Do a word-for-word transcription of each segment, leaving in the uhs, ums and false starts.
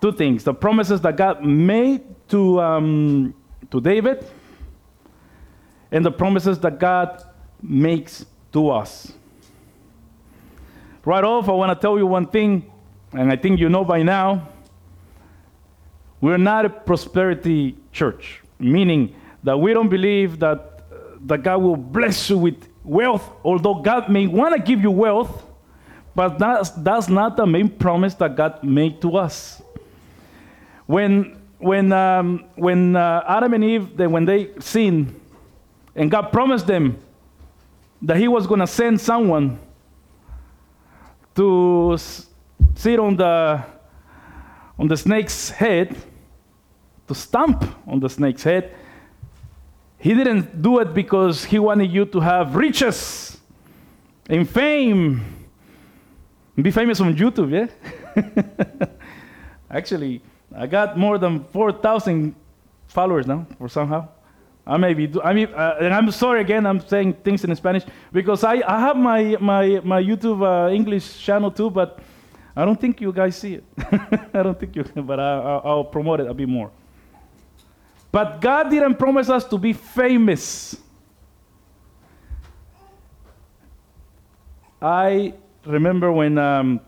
two things: the promises that God made to um, to David, and the promises that God makes to us. Right off, I want to tell you one thing, and I think you know by now. We're not a prosperity church, meaning that we don't believe that, uh, that God will bless you with wealth, although God may want to give you wealth, but that's, that's not the main promise that God made to us. When, when, um, when uh, Adam and Eve, they, when they sinned, and God promised them that he was going to send someone to s- sit on the on the snake's head, to stomp on the snake's head, he didn't do it because he wanted you to have riches and fame. Be famous on YouTube, yeah? Actually, I got more than four thousand followers now, or somehow. I may be, do, I mean, uh, and I'm sorry again, I'm saying things in Spanish, because I, I have my, my, my YouTube uh, English channel too, but I don't think you guys see it. I don't think you, but I, I'll, I'll promote it a bit more. But God didn't promise us to be famous. I remember when um,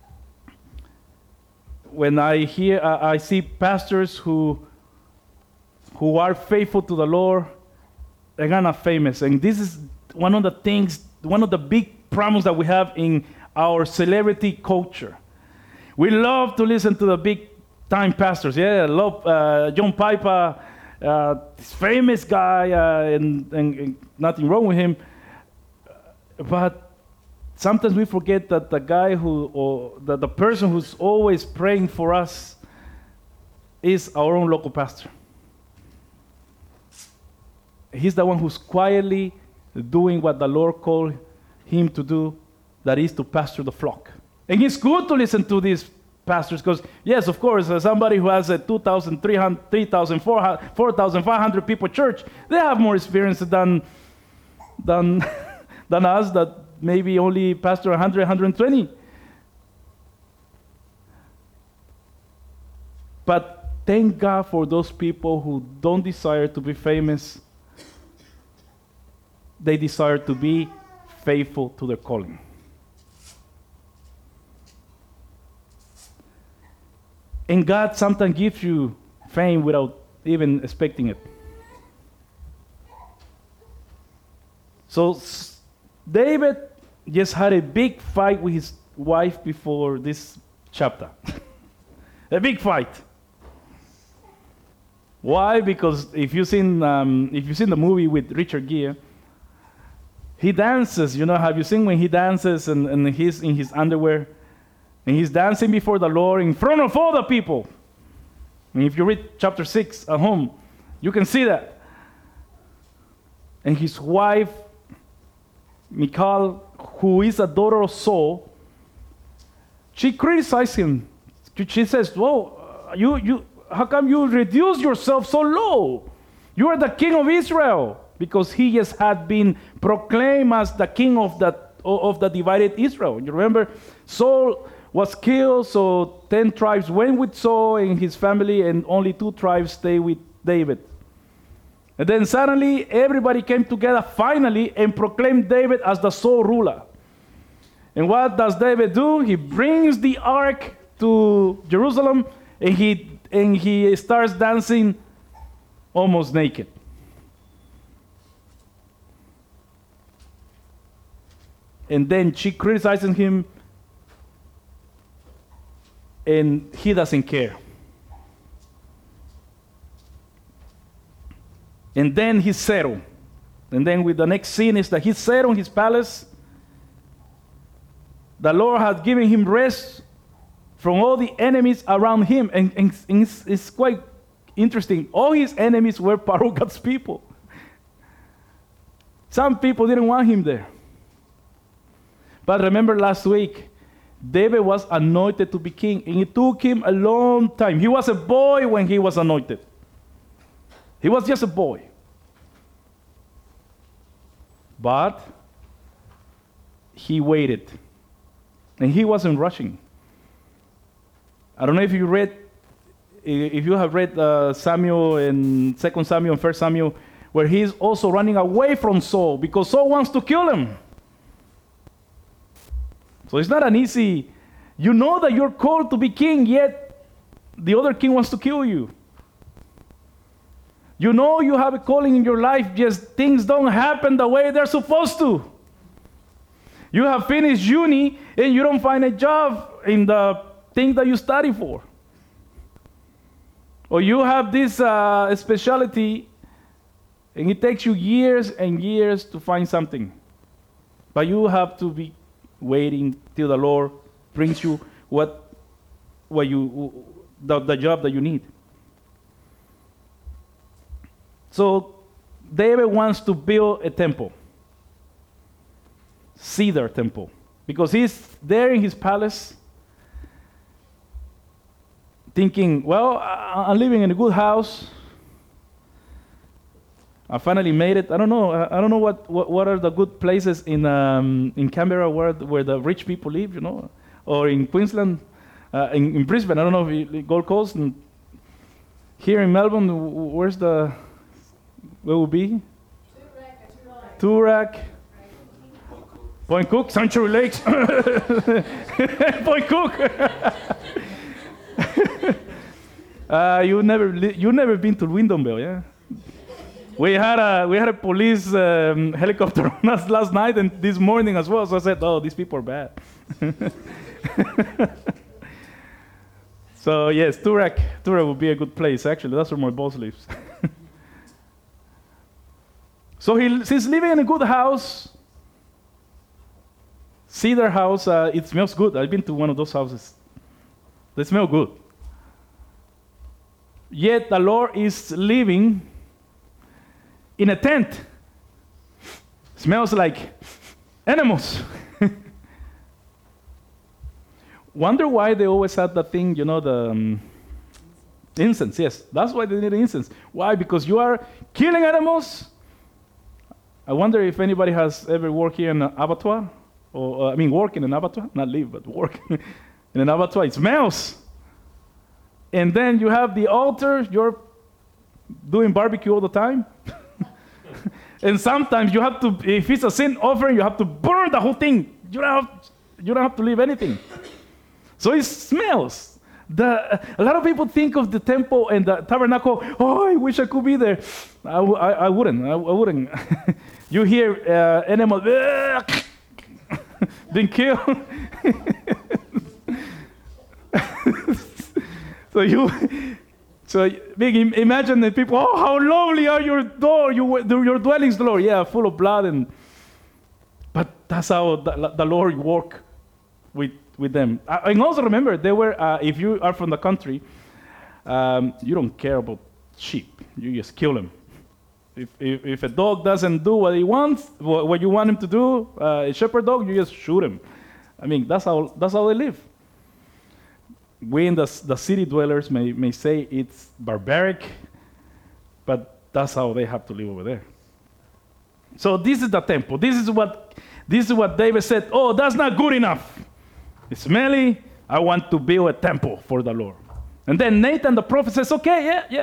when I hear, uh, I see pastors who who are faithful to the Lord, they're not famous. And this is one of the things, one of the big problems that we have in our celebrity culture. We love to listen to the big time pastors. Yeah, I love uh, John Piper, uh, this famous guy, uh, and, and, and nothing wrong with him. But sometimes we forget that the guy who, or the, the person who's always praying for us is our own local pastor. He's the one who's quietly doing what the Lord called him to do, that is to pastor the flock. And it's good to listen to these pastors because, yes, of course, uh, somebody who has a two thousand, three hundred, three thousand, four thousand five hundred people church, they have more experience than, than, than us that maybe only pastor one hundred, one hundred twenty. But thank God for those people who don't desire to be famous. They desire to be faithful to their calling. And God sometimes gives you fame without even expecting it. So David just had a big fight with his wife before this chapter. A big fight. Why? Because if you've seen um, if you've seen the movie with Richard Gere, he dances. You know, have you seen when he dances and, and he's in his underwear? And he's dancing before the Lord in front of all the people. And if you read chapter six at home, you can see that. And his wife, Michal, who is a daughter of Saul, she criticized him. She says, "Whoa, you, you, how come you reduce yourself so low? You are the king of Israel." Because he just had been proclaimed as the king of the, of the divided Israel. You remember, Saul was killed, so ten tribes went with Saul and his family, and only two tribes stayed with David. And then suddenly, everybody came together finally and proclaimed David as the sole ruler. And what does David do? He brings the ark to Jerusalem, and he, and he starts dancing almost naked. And then she criticizes him, and he doesn't care. And then he's settled. And then with the next scene is that he's settled in his palace. The Lord has given him rest from all the enemies around him. And, and, and it's, it's quite interesting. All his enemies were part of God's people. Some people didn't want him there. But remember last week, David was anointed to be king, and it took him a long time. He was a boy when he was anointed. He was just a boy. But he waited, and he wasn't rushing. I don't know if you read if you have read uh, Samuel and Second Samuel and First Samuel, where he's also running away from Saul because Saul wants to kill him. So it's not an easy. You know that you're called to be king, yet the other king wants to kill you. You know you have a calling in your life, just things don't happen the way they're supposed to. You have finished uni and you don't find a job in the thing that you study for. Or you have this uh, specialty and it takes you years and years to find something. But you have to be waiting till the Lord brings you what, what you, the, the job that you need. So David wants to build a temple, cedar temple, because he's there in his palace thinking, well, I'm living in a good house. I finally made it. I don't know. I don't know what, what, what are the good places in um, in Canberra where where the rich people live, you know, or in Queensland, uh, in, in Brisbane. I don't know if you, Gold Coast. And here in Melbourne, where's the where will be? Toorak. Point Cook, Sanctuary Lakes. Point Cook. uh, you never li- you never been to Wyndhamville, yeah? We had a we had a police um, helicopter on us last night and this morning as well. So I said, "Oh, these people are bad." So yes, Toorak, Toorak would be a good place. Actually, that's where my boss lives. So he, he's living in a good house. Cedar house. Uh, it smells good. I've been to one of those houses. They smell good. Yet the Lord is living in a tent. Smells like animals. Wonder why they always had that thing, you know, the um, incense. Yes, that's why they need incense. Why? Because you are killing animals. I wonder if anybody has ever worked here in an abattoir, or uh, I mean, work in an abattoir, not live, but work in an abattoir. It smells. And then you have the altar. You're doing barbecue all the time. And sometimes you have to, if it's a sin offering, you have to burn the whole thing. You don't have, you don't have to leave anything. So it smells. The, a lot of people think of the temple and the tabernacle, oh, I wish I could be there. I, w- I, I wouldn't. I, I wouldn't. You hear uh, animals being killed. So you, so big. Imagine the people. Oh, how lovely are your door, your your dwellings, Lord. Yeah, full of blood and. But that's how the, the Lord work with with them. And also remember, they were. Uh, if you are from the country, um, you don't care about sheep. You just kill them. If, if if a dog doesn't do what he wants, what you want him to do, uh, a shepherd dog, you just shoot him. I mean, that's how that's how they live. We in the the city dwellers may may say it's barbaric, but that's how they have to live over there. So this is the temple. This is what this is what David said. Oh, that's not good enough. It's smelly. I want to build a temple for the Lord. And then Nathan the prophet says, okay, yeah, yeah.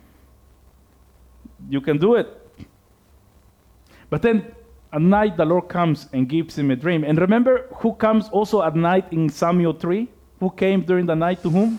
You can do it. But then at night the Lord comes and gives him a dream. And remember who comes also at night in Samuel three? Who came during the night to whom?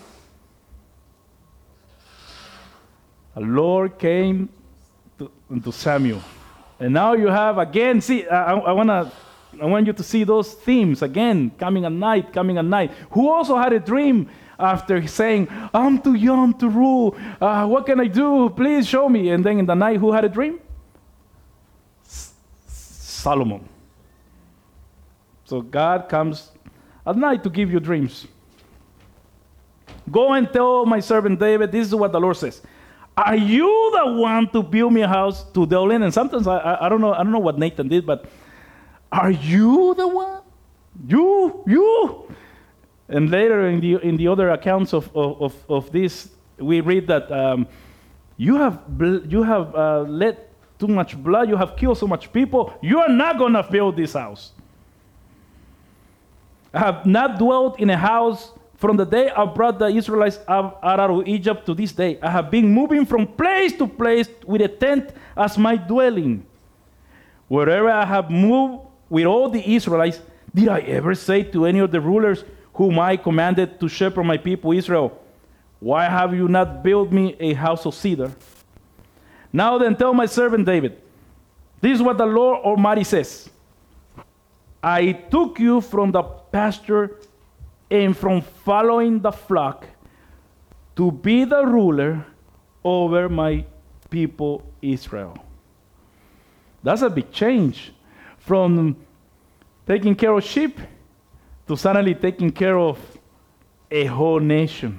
The Lord came to, to Samuel. And now you have again, see, I, I, wanna, I want you to see those themes again, coming at night, coming at night. Who also had a dream after saying, I'm too young to rule. Uh, what can I do? Please show me. And then in the night, who had a dream? S- Solomon. So God comes at night to give you dreams. Go and tell my servant David, this is what the Lord says. Are you the one to build me a house to dwell in? And sometimes I, I, I don't know I don't know what Nathan did, but are you the one? You, you. And later in the in the other accounts of of, of, of this, we read that um, you have bl- you have uh, let too much blood, you have killed so much people. You are not gonna build this house. I have not dwelt in a house from the day I brought the Israelites out out of Egypt to this day. I have been moving from place to place with a tent as my dwelling. Wherever I have moved with all the Israelites, did I ever say to any of the rulers whom I commanded to shepherd my people Israel, why have you not built me a house of cedar? Now then tell my servant David, this is what the Lord Almighty says. I took you from the pasture and from following the flock to be the ruler over my people Israel. That's a big change from taking care of sheep to suddenly taking care of a whole nation.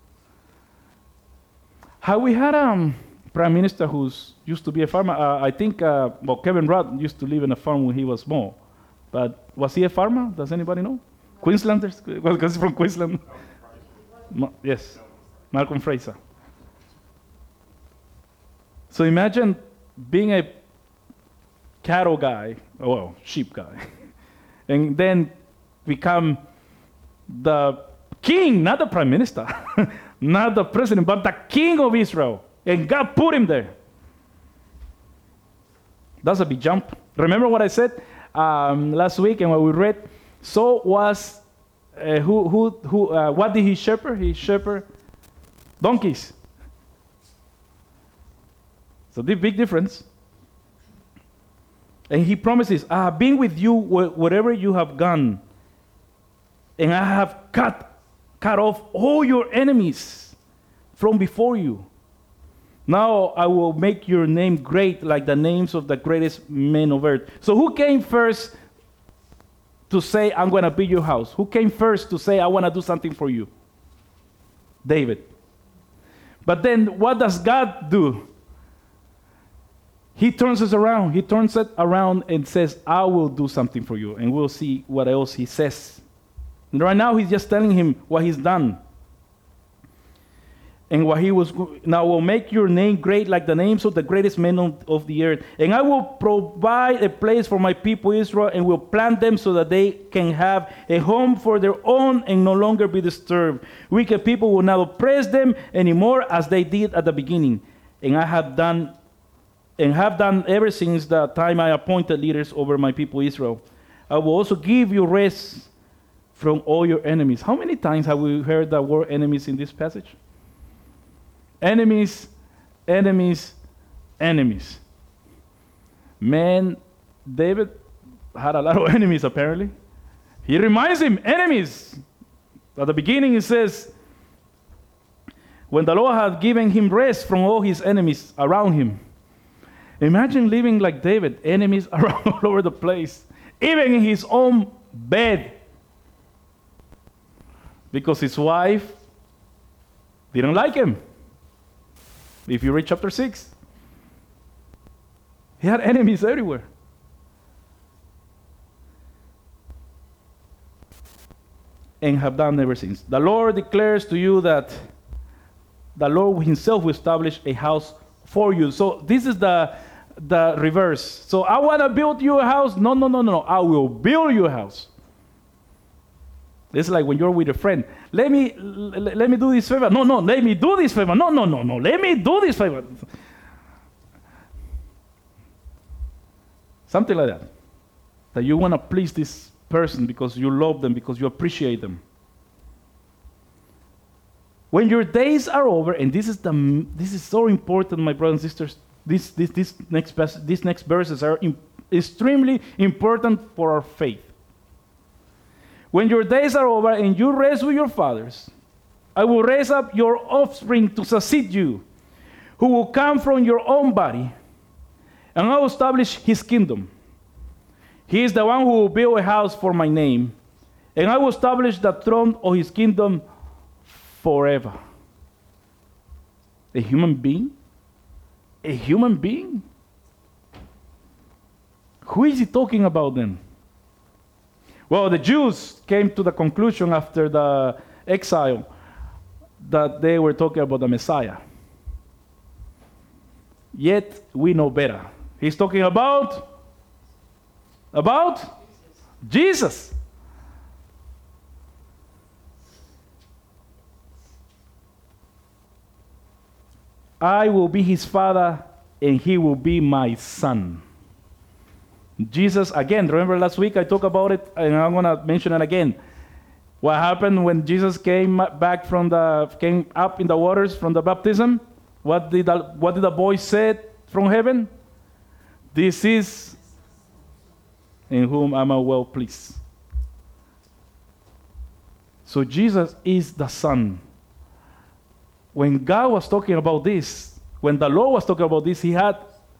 How we had a um, prime minister who used to be a farmer. Uh, I think, uh, well, Kevin Rudd used to live in a farm when he was small. But was he a farmer? Does anybody know? No. Queenslanders? Well, because he's from Queensland. Ma- yes, Malcolm Fraser. So imagine being a cattle guy, well, sheep guy, and then become the king, not the prime minister, not the president, but the king of Israel. And God put him there. That's a big jump. Remember what I said um, last week and what we read? Saul was, uh, who, who, who, uh, what did he shepherd? He shepherded donkeys. So the big difference. And he promises, I have been with you wh- wherever you have gone, and I have cut, cut off all your enemies from before you. Now I will make your name great like the names of the greatest men of earth. So who came first to say, I'm going to build your house? Who came first to say, I want to do something for you? David. But then what does God do? He turns us around. He turns it around and says, I will do something for you. And we'll see what else he says. And right now he's just telling him what he's done. And what he was, now will make your name great like the names of the greatest men of, of the earth. And I will provide a place for my people Israel and will plant them so that they can have a home for their own and no longer be disturbed. Wicked people will not oppress them anymore as they did at the beginning. And I have done, and have done ever since the time I appointed leaders over my people Israel. I will also give you rest from all your enemies. How many times have we heard the word enemies in this passage? Enemies, enemies, enemies. Man, David had a lot of enemies apparently. He reminds him, enemies. At the beginning it says, when the Lord had given him rest from all his enemies around him. Imagine living like David, enemies around all over the place, even in his own bed. Because his wife didn't like him. If you read chapter six, he had enemies everywhere. And have done ever since. The Lord declares to you that the Lord himself will establish a house for you. So this is the, the reverse. So I want to build you a house. No, no, no, no. I will build you a house. It's like when you're with a friend. Let me l- let me do this favor. No, no, let me do this favor. No, no, no, no. Let me do this favor. Something like that. That you want to please this person because you love them, because you appreciate them. When your days are over, and this is the this is so important, my brothers and sisters. This this this next these next verses are in, extremely important for our faith. When your days are over and you rest with your fathers, I will raise up your offspring to succeed you, who will come from your own body, and I will establish his kingdom. He is the one who will build a house for my name, and I will establish the throne of his kingdom forever. A human being? A human being? Who is he talking about then? Well, the Jews came to the conclusion after the exile that they were talking about the Messiah. Yet we know better. He's talking about about Jesus. I will be his father, and he will be my son. Jesus, again, remember last week I talked about it, and I'm going to mention it again. What happened when Jesus came back from the, came up in the waters from the baptism? What did the, what did the voice say from heaven? This is in whom I am well pleased. So Jesus is the Son. When God was talking about this, when the Lord was talking about this, he had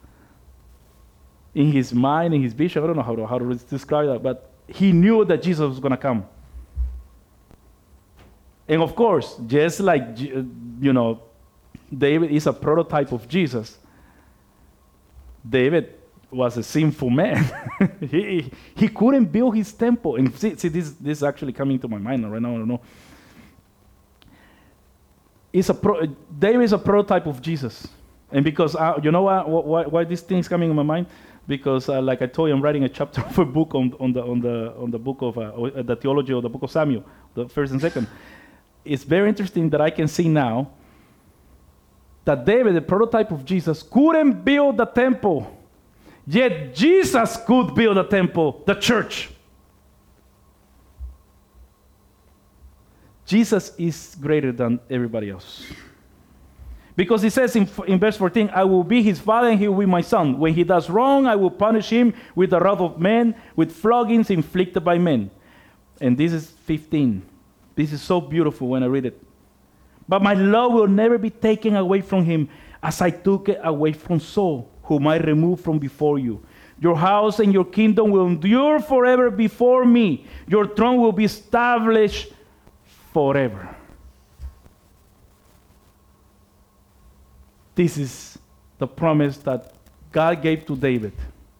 in his mind, in his vision, I don't know how to, how to describe that, but he knew that Jesus was going to come. And of course, just like, you know, David is a prototype of Jesus, David was a sinful man. he, he couldn't build his temple. And see, see this, this is actually coming to my mind right now, I don't know. It's a pro, David is a prototype of Jesus. And because, uh, you know what, why, why this thing is coming in my mind? Because, uh, like I told you, I'm writing a chapter of a book on, on, the, on, the, on the book of, uh, the theology of the book of Samuel, the first and second. It's very interesting that I can see now that David, the prototype of Jesus, couldn't build the temple. Yet Jesus could build a temple, the church. Jesus is greater than everybody else. Because he says in, in verse fourteen, I will be his father and he will be my son. When he does wrong, I will punish him with the wrath of men, with floggings inflicted by men. And this is fifteen. This is so beautiful when I read it. But my love will never be taken away from him, as I took it away from Saul, whom I removed from before you. Your house and your kingdom will endure forever before me. Your throne will be established forever. This is the promise that God gave to David.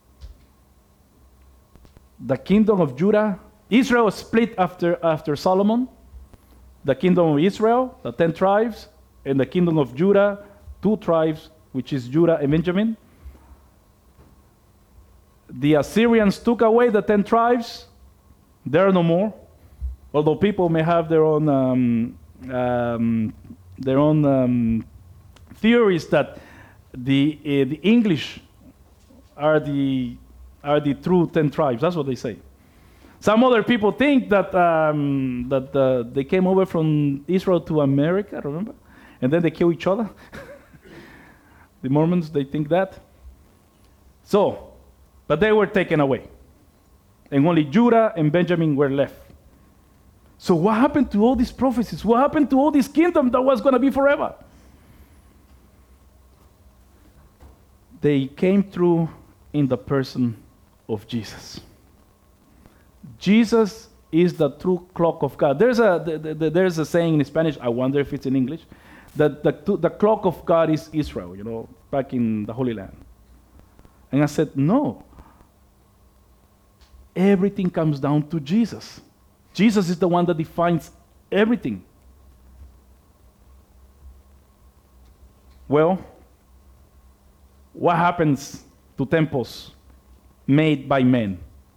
The kingdom of Judah, Israel was split after, after Solomon. The kingdom of Israel, the ten tribes, and the kingdom of Judah, two tribes, which is Judah and Benjamin. The Assyrians took away the ten tribes. There are no more. Although people may have their own um, um, their own um, theories that the uh, the English are the are the true ten tribes. That's what they say. Some other people think that um, that uh, they came over from Israel to America, remember? And then they kill each other. The Mormons, they think that. So, but they were taken away. And only Judah and Benjamin were left. So what happened to all these prophecies? What happened to all this kingdom that was going to be forever? They came through in the person of Jesus. Jesus is the true clock of God. There's a, the, the, there's a saying in Spanish, I wonder if it's in English, that the, the clock of God is Israel, you know, back in the Holy Land. And I said, no. Everything comes down to Jesus. Jesus is the one that defines everything. Well, what happens to temples made by men?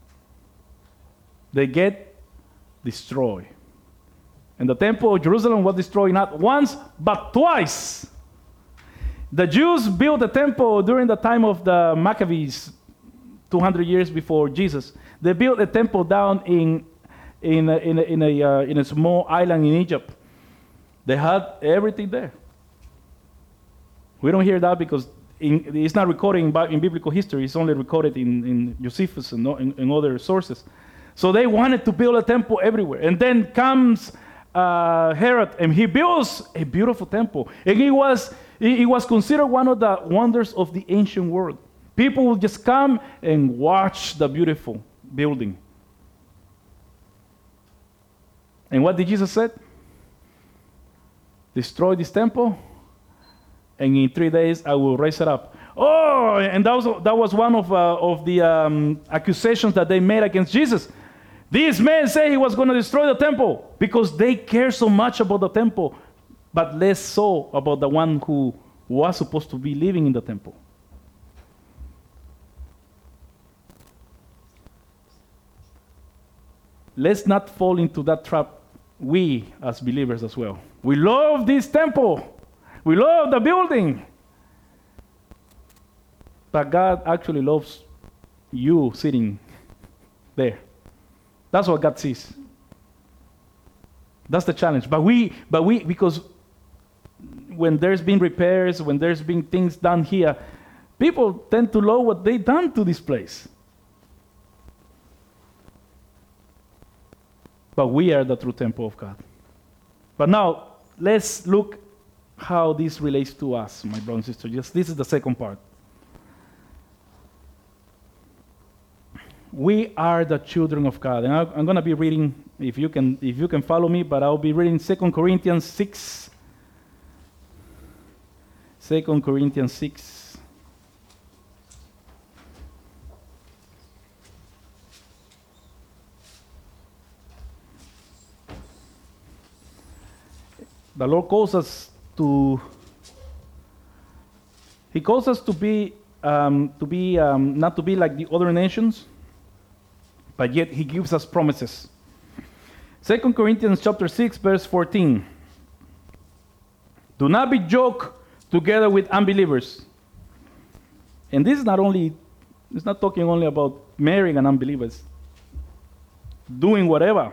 They get destroyed. And the temple of Jerusalem was destroyed not once, but twice. The Jews built a temple during the time of the Maccabees, two hundred years before Jesus. They built a temple down in, in, a, in, a, in, a, uh, in a small island in Egypt. They had everything there. We don't hear that because in, it's not recorded in, in biblical history. It's only recorded in, in Josephus and in, in other sources. So they wanted to build a temple everywhere. And then comes uh, Herod, and he builds a beautiful temple. And it was, it was considered one of the wonders of the ancient world. People would just come and watch the beautiful building. And what did Jesus say? Destroy this temple, and in three days I will raise it up. Oh, and that was, that was one of, uh, of the um, accusations that they made against Jesus. These men say he was going to destroy the temple because they care so much about the temple, but less so about the one who was supposed to be living in the temple. Let's not fall into that trap, we as believers as well. We love this temple. We love the building. But God actually loves you sitting there. That's what God sees. That's the challenge. But we, but we, because when there's been repairs, when there's been things done here, people tend to know what they done to this place. But we are the true temple of God. But now, let's look how this relates to us, my brothers and sisters. Yes, this is the second part. We are the children of God. And I, I'm going to be reading, if you can if you can follow me, but I'll be reading Second Corinthians six. Second Corinthians six. The Lord calls us to, He calls us to be, um, to be um, not to be like the other nations, but yet He gives us promises. Second Corinthians chapter six, verse fourteen. Do not be yoked together with unbelievers. And this is not only, it's not talking only about marrying an unbeliever, it's doing whatever.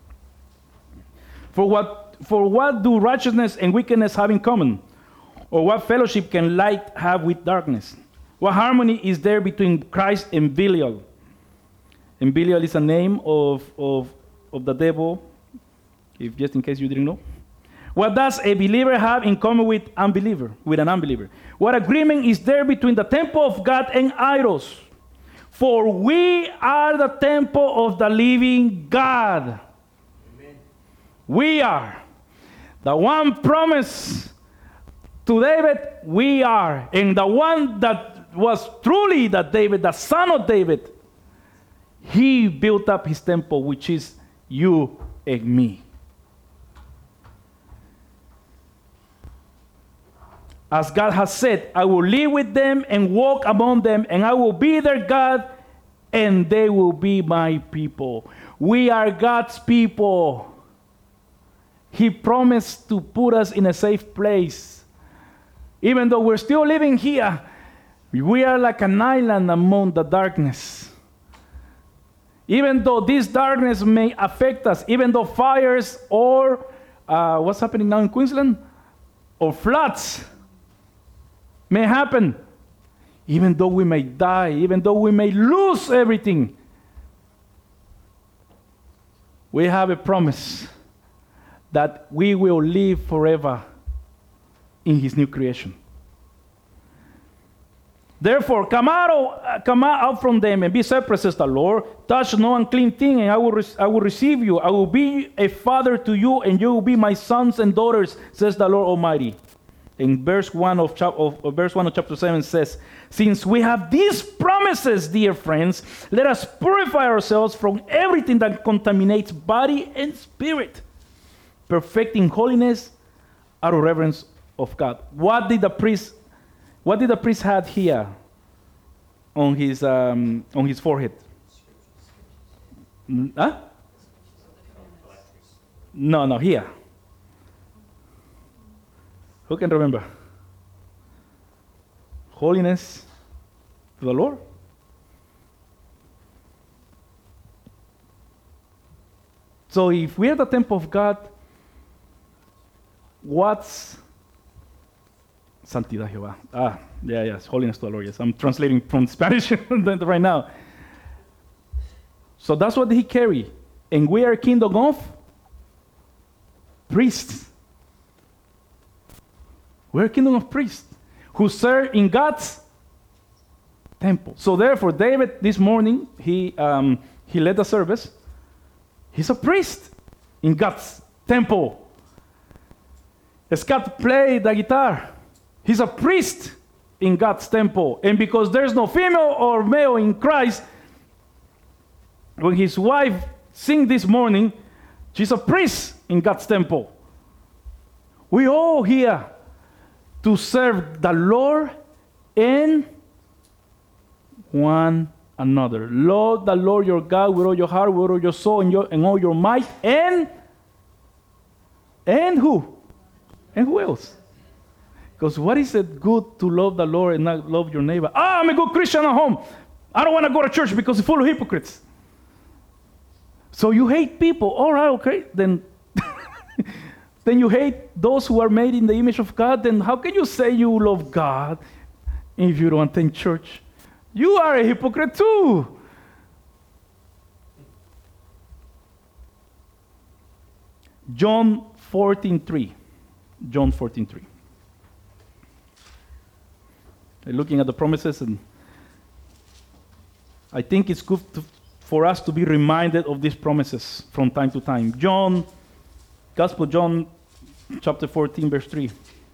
For what for what do righteousness and wickedness have in common? Or what fellowship can light have with darkness? What harmony is there between Christ and Belial? And Belial is a name of, of, of the devil, if just in case you didn't know. What does a believer have in common with unbeliever, with an unbeliever? What agreement is there between the temple of God and idols? For we are the temple of the living God. Amen. We are. The one promise to David, we are. And the one that was truly that David, the son of David, he built up his temple, which is you and me. As God has said, I will live with them and walk among them, and I will be their God, and they will be my people. We are God's people. He promised to put us in a safe place. Even though we're still living here, we are like an island among the darkness. Even though this darkness may affect us, even though fires or uh, what's happening now in Queensland, or floods may happen, even though we may die, even though we may lose everything, we have a promise that we will live forever in his new creation. Therefore, come out, uh, come out from them and be separate, says the Lord. Touch no unclean thing, and I will, re- I will receive you. I will be a father to you, and you will be my sons and daughters, says the Lord Almighty. In verse one of, chap- of, of verse one of chapter seven says, since we have these promises, dear friends, let us purify ourselves from everything that contaminates body and spirit, perfecting holiness out of reverence of God. What did the priest What did the priest have here on his um, on his forehead? Huh? No, no, here. Who can remember? Holiness to the Lord. So if we are the temple of God, what's Santidad Jehová? Ah, yeah, yes, holiness to the Lord. Yes, I'm translating from Spanish right now. So that's what he carried. And we are a kingdom of priests. We're a kingdom of priests who serve in God's temple. So therefore, David, this morning, he, um, he led the service. He's a priest in God's temple. Scott played the guitar. He's a priest in God's temple. And because there's no female or male in Christ, when his wife sing this morning, she's a priest in God's temple. We all here to serve the Lord and one another. Lord, the Lord your God with all your heart, with all your soul, and, your, and all your might, and and who? And who else? Because what is it good to love the Lord and not love your neighbor? Ah, I'm a good Christian at home. I don't want to go to church because it's full of hypocrites. So you hate people. All right, okay. Then, then you hate those who are made in the image of God. Then how can you say you love God if you don't attend church? You are a hypocrite too. John fourteen three. John fourteen three. Looking at the promises, and I think it's good to, for us to be reminded of these promises from time to time. John, Gospel John, chapter fourteen, verse three.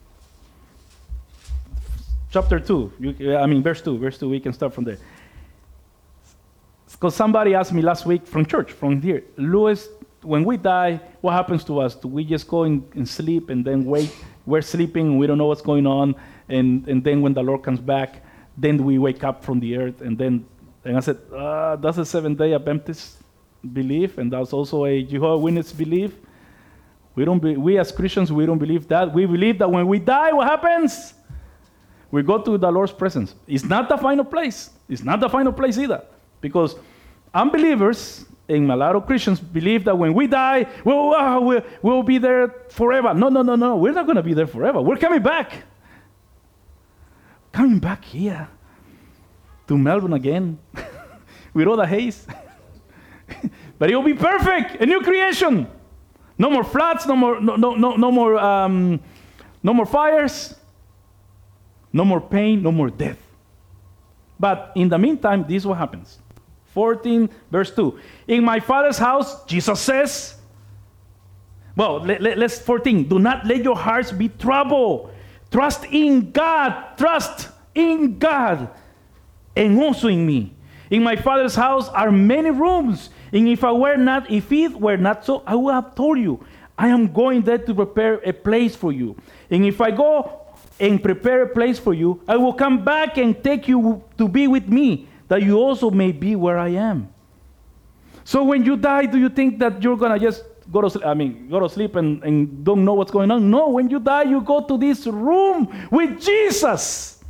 Chapter two, you, I mean verse two, verse two, we can start from there. Because somebody asked me last week from church, from here, Louis, when we die, what happens to us? Do we just go and, and sleep and then wait? We're sleeping, we don't know what's going on, and, and then when the Lord comes back, then we wake up from the earth, and then, and I said, uh, that's a Seventh-day Adventist belief, and that's also a Jehovah's Witness belief. We don't. Be, we as Christians, we don't believe that. We believe that when we die, what happens? We go to the Lord's presence. It's not the final place. It's not the final place either, because unbelievers and a lot of Christians believe that when we die, we'll, uh, we'll, we'll be there forever. No, no, no, no. We're not going to be there forever. We're coming back. Coming back here to Melbourne again with all the haze. But it will be perfect. A new creation. No more floods. No more. No. No. No, no more. Um, no more fires. No more pain. No more death. But in the meantime, this is what happens. fourteen, verse two. In my Father's house, Jesus says, well, let, let, let's fourteen. Do not let your hearts be troubled. Trust in God. Trust in God. And also in me. In my Father's house are many rooms. And if I were not, if it were not so, I would have told you. I am going there to prepare a place for you. And if I go and prepare a place for you, I will come back and take you to be with me, that you also may be where I am. So when you die, do you think that you're going to just go to sleep, I mean, go to sleep and, and don't know what's going on? No, when you die, you go to this room with Jesus.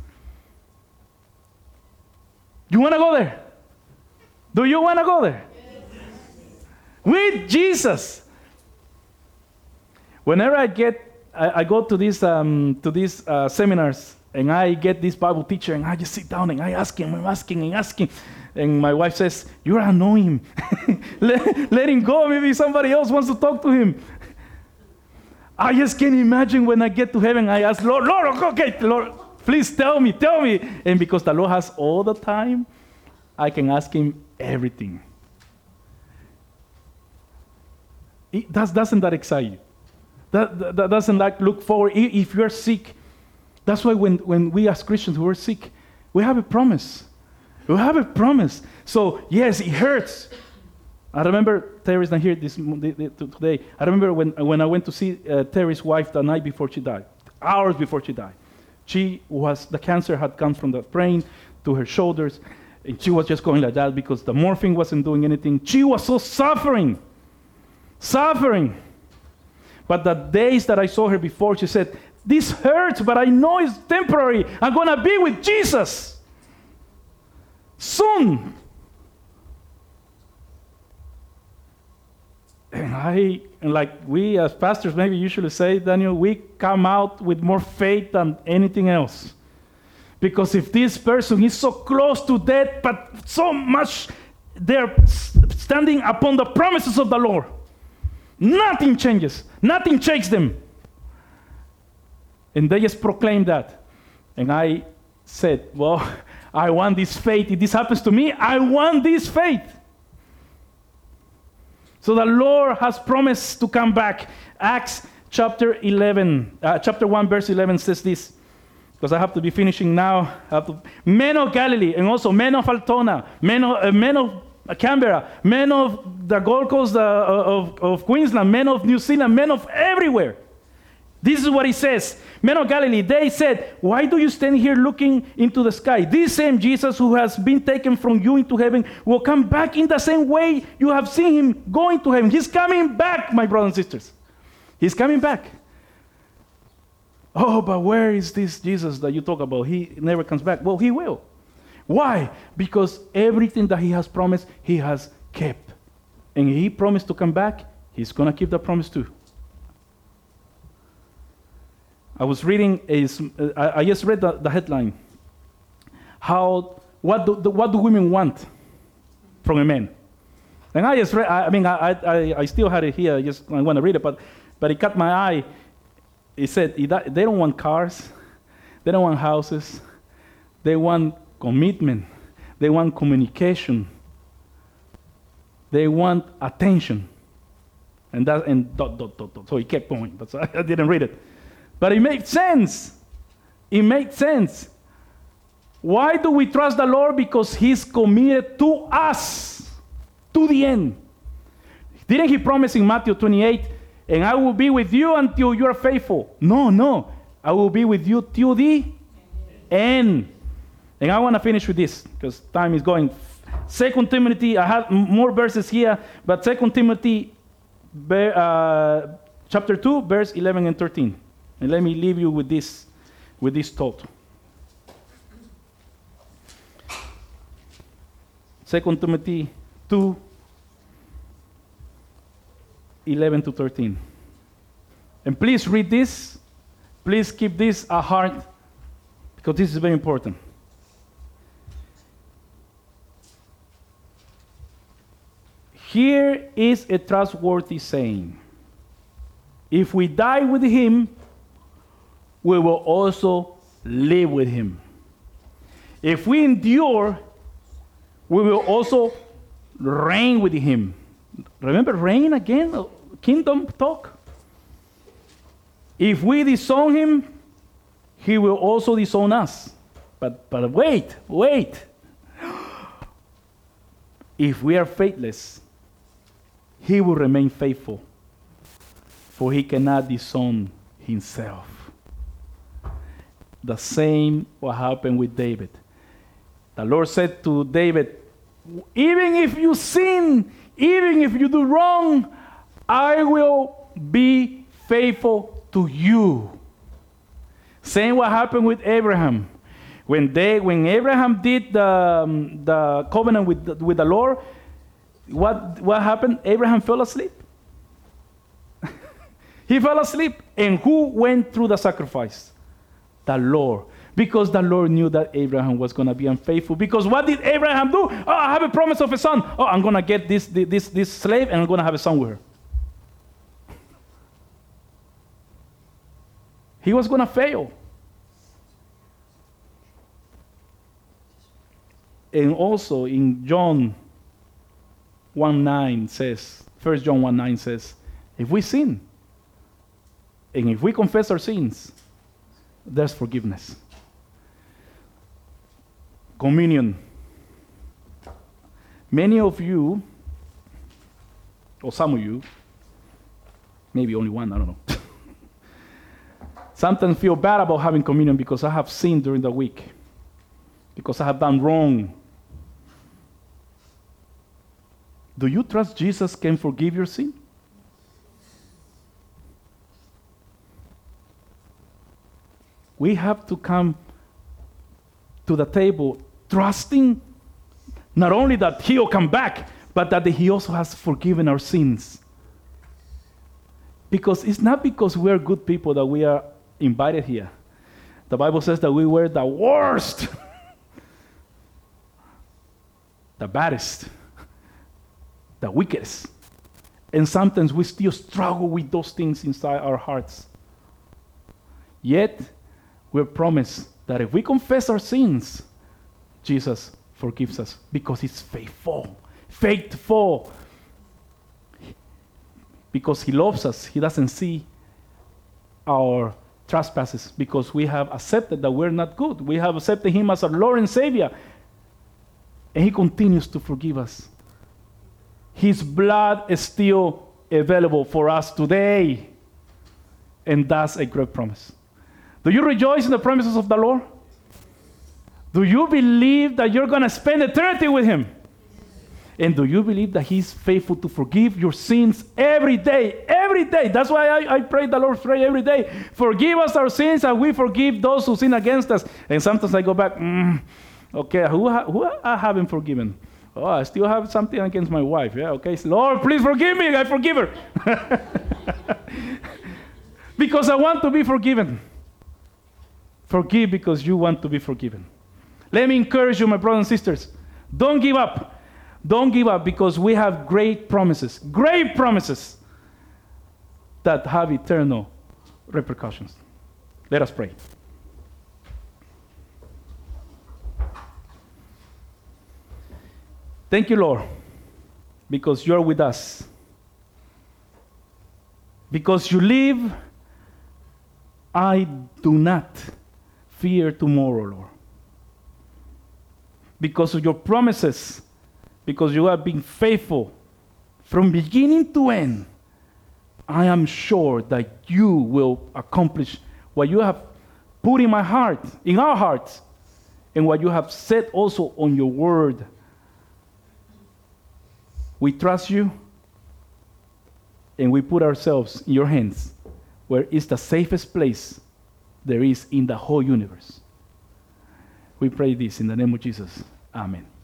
You want to go there? Do you want to go there? Yes. With Jesus. Whenever I get, I, I go to these, um, to these uh, seminars, and I get this Bible teacher, and I just sit down, and I ask him, I'm asking and asking. And my wife says, you're annoying. let, let him go. Maybe somebody else wants to talk to him. I just can't imagine when I get to heaven, I ask, Lord, Lord, okay, Lord, please tell me, tell me. And because the Lord has all the time, I can ask him everything. It, does, doesn't that excite you? That, that, that doesn't like look forward. If you're sick, that's why when, when we as Christians who are sick, we have a promise. We have a promise. So, yes, it hurts. I remember, Terry's not here this, today. I remember when, when I went to see uh, Terry's wife the night before she died, hours before she died. She was, the cancer had come from the brain to her shoulders, and she was just going like that because the morphine wasn't doing anything. She was so suffering, suffering. But the days that I saw her before, she said, this hurts, but I know it's temporary. I'm going to be with Jesus soon. And I, and like we as pastors maybe usually say, Daniel, we come out with more faith than anything else. Because if this person is so close to death, but so much they're standing upon the promises of the Lord, nothing changes. Nothing shakes them. And they just proclaim that. And I said, well, I want this faith. If this happens to me, I want this faith. So the Lord has promised to come back. Acts chapter eleven, uh, chapter one, verse eleven says this. Because I have to be finishing now. I have to, men of Galilee, and also men of Altona, men of, uh, men of Canberra, men of the Gold Coast uh, of, of Queensland, men of New Zealand, men of everywhere. This is what he says. Men of Galilee, they said, why do you stand here looking into the sky? This same Jesus who has been taken from you into heaven will come back in the same way you have seen him going to heaven. He's coming back, my brothers and sisters. He's coming back. Oh, but where is this Jesus that you talk about? He never comes back. Well, he will. Why? Because everything that he has promised, he has kept. And he promised to come back, he's going to keep that promise too. I was reading, a, I I just read the, the headline. How, what do, the, what do women want from a man? And I just read, I, I mean, I, I, I still had it here, I just I want to read it, but, but it caught my eye. It said, they don't want cars, they don't want houses, they want commitment, they want communication, they want attention. And that, and dot, dot, dot, dot. So he kept going, but I, I didn't read it. But it made sense. It made sense. Why do we trust the Lord? Because he's committed to us to the end. Didn't he promise in Matthew twenty-eight, and I will be with you until you are faithful? No, no. I will be with you till the end. And I want to finish with this because time is going. Second Timothy, I have more verses here, but Second Timothy uh, chapter two, verse eleven and thirteen. And let me leave you with this, with this thought. Second Timothy two, eleven to thirteen. And please read this. Please keep this at heart because this is very important. Here is a trustworthy saying. If we die with him, we will also live with him. If we endure, we will also reign with him. Remember reign again? Kingdom talk. If we disown him, he will also disown us. But, but wait, wait. If we are faithless, he will remain faithful, for he cannot disown himself. The same what happened with David. The Lord said to David, even if you sin, even if you do wrong, I will be faithful to you. Same what happened with Abraham. When they, when Abraham did the, um, the covenant with the, with the Lord, what, what happened? Abraham fell asleep. He fell asleep. And who went through the sacrifice? The Lord. Because the Lord knew that Abraham was going to be unfaithful. Because what did Abraham do? Oh, I have a promise of a son. Oh, I'm going to get this, this, this slave and I'm going to have a son with her. He was going to fail. And also in John one nine says, First John one nine says, if we sin, and if we confess our sins, there's forgiveness. Communion. Many of you, or some of you, maybe only one, I don't know, sometimes feel bad about having communion because I have sinned during the week, because I have done wrong. Do you trust Jesus can forgive your sin? We have to come to the table trusting not only that he will come back, but that he also has forgiven our sins. Because it's not because we're good people that we are invited here. The Bible says that we were the worst, the baddest, the wickedest. And sometimes we still struggle with those things inside our hearts. Yet, we're promised that if we confess our sins, Jesus forgives us because he's faithful. Faithful. Because he loves us, he doesn't see our trespasses because we have accepted that we're not good. We have accepted him as our Lord and Savior. And he continues to forgive us. His blood is still available for us today. And that's a great promise. Do you rejoice in the promises of the Lord? Do you believe that you're going to spend eternity with him? And do you believe that he's faithful to forgive your sins every day, every every day. That's why I, I pray the Lord's Prayer every day. Forgive us our sins and we forgive those who sin against us. And sometimes I go back, mm, okay, who, ha- who I haven't forgiven? Oh, I still have something against my wife. Yeah, okay. Lord, please forgive me. I forgive her. Because I want to be forgiven. Forgive because you want to be forgiven. Let me encourage you, my brothers and sisters. Don't give up. Don't give up because we have great promises. Great promises that have eternal repercussions. Let us pray. Thank you, Lord, because you're with us. Because you live, I do not fear tomorrow, Lord. Because of your promises, because you have been faithful from beginning to end, I am sure that you will accomplish what you have put in my heart, in our hearts, and what you have said also on your word. We trust you, and we put ourselves in your hands, where it's the safest place there is in the whole universe. We pray this in the name of Jesus. Amen.